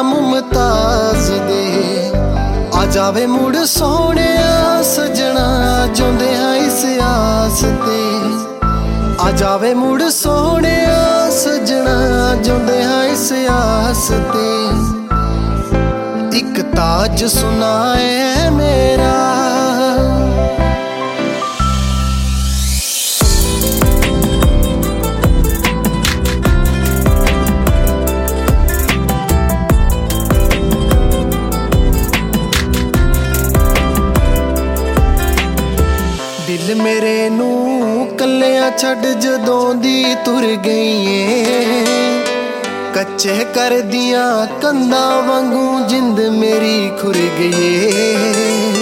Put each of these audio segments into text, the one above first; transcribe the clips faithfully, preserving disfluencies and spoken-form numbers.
मुमताज दे। आ जावे मुड़ सोहणिया सजना जोंदे हां इस आस ते। आ जावे मुड़ सोहणिया सजना जोंदे हां इस आस ते। इक ताज सुनाए मेरा दिल मेरे नू कल्लियां छड़ जदों दी तुर गई है। कच्चे कर दियां कंधां वांगू जिंद मेरी खुर गई है।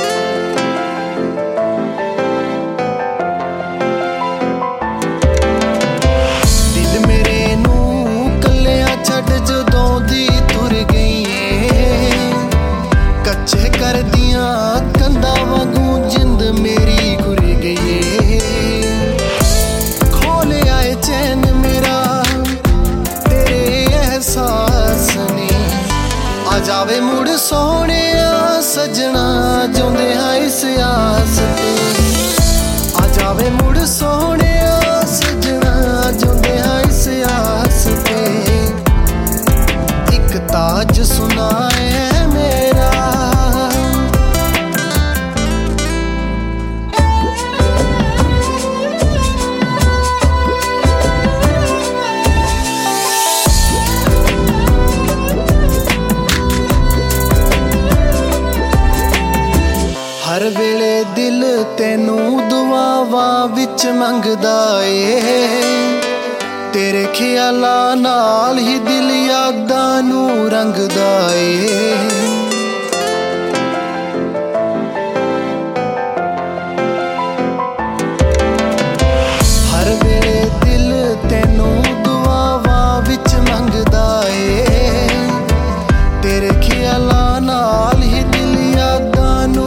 दिल मेरे नू कल्लियां छड़ जदों दी तुर गई है। कच्चे कर दियां कंधां वांगू जिंद मेरी जावे मुड़ सोहणिया सजना जोंदे हां इस आस ते। आ जावे मुड़ सोहणिया सजना जोंदे हां इस आस ते। इक ताज सुनाए मेरा हर वेले दिल तेनू दुआवां विच मंगदा ए। तेरे ख्यालां नाल ही दिल यादां नू रंगदा ए। हर वेले दिल तेनू दुआवां विच मंगदा ए। तेरे ख्यालां नाल ही दिल यादां नू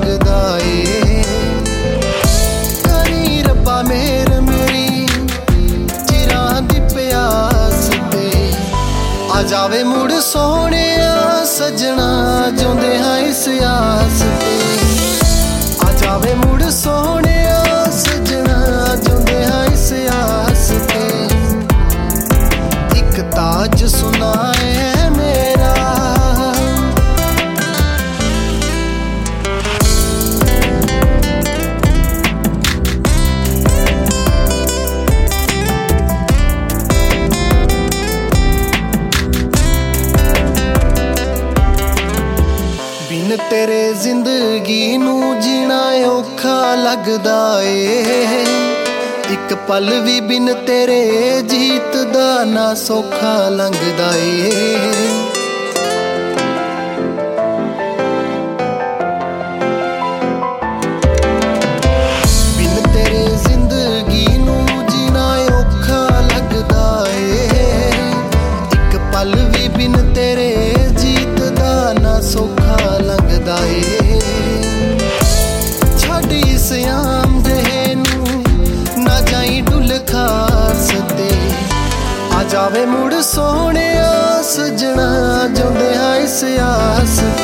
मेर मेरी चिरां दी प्यास ते। आ जावे मुड़ सोहणिया सजना जोंदे हां इस आस ते। आ जावे मुड़ सोहणिया सजना जोंदे हां इस आस ते। इक ताज सुनाए मेरा बिन तेरे जिंदगी नू जीना औखा लगदा ए। इक पल भी बिन तेरे जीत दा ना सौखा लंघदा ए। बिन तेरे जिंदगी नू जीना औखा लगदा ए। इक पल भी बिन तेरे जीत दा ना सौखा लगदा ए। छड्ड इस आम जहे नू ना जाई डुल खास ते। आ जावे मुड़ सोहणिया सजना जोंदे हां इस आस